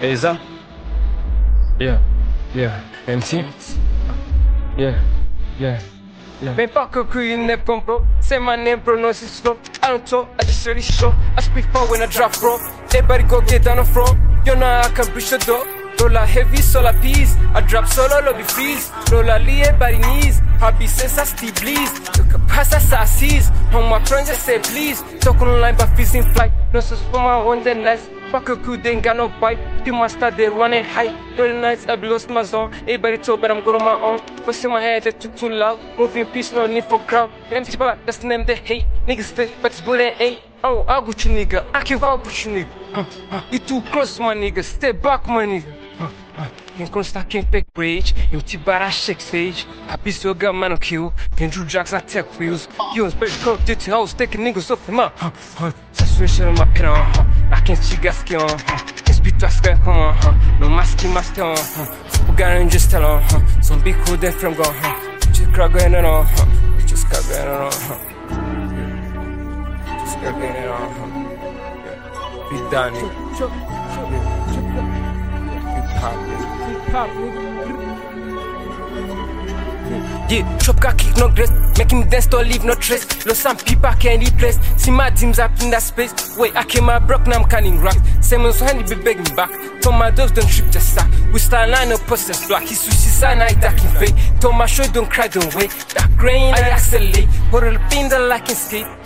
Eza? Yeah, MC? Yeah. Bem pas que you ne bro. Say my name, bro, no, it's slow. I don't talk, I just really show. I speak for when I drop, bro. Everybody go get down the floor. You know I can breach the door. Rolla heavy, solar peas. I drop solo, lobby freeze. Rolla lie, body knees. Happy sense, I still bleeds. Look up past assassins. On my friends, just say please. Talk online, but fees in flight. No sense for my one day nice. Fuck a coup, they ain't got no bite. People start they running high. Really nice, I've lost my zone. Everybody told, but I'm good on my own. First in my head, they too loud. Moving peace, no need for crowd. Empty spot, that's the name they hate. Niggas fit, but it's bullet ain't. Oh, I'll get you nigga. I can't out with you nigga. You too close, my nigga. Stay back, my nigga. Enquanto quem fake rage, eu te barra shake stage. A pista eu mano kill. Quem do jacks na tech wheels. You was pretty cold, did I was taking niggas off him up. Situation in my pin on. I can't see gas on. Can't speak to us, no mask in my stone. Bugarin just tell on. Some big hood then from gone. Just crack going on. Just crack going on. Just crack going on. Be done. Yeah, chop got kick no grace. Making me dance, don't leave no trace. Lost some people I can't replace. See my dreams up in that space. Wait, I came out broke, now I'm canning rocks. Same as handy be begging back. Told my dogs don't trip just sack. We start line up process block. He sushi sign, I dark in fake. Told my show don't cry, don't wait. That grain, I accelerate. Hold the pin that like in skate.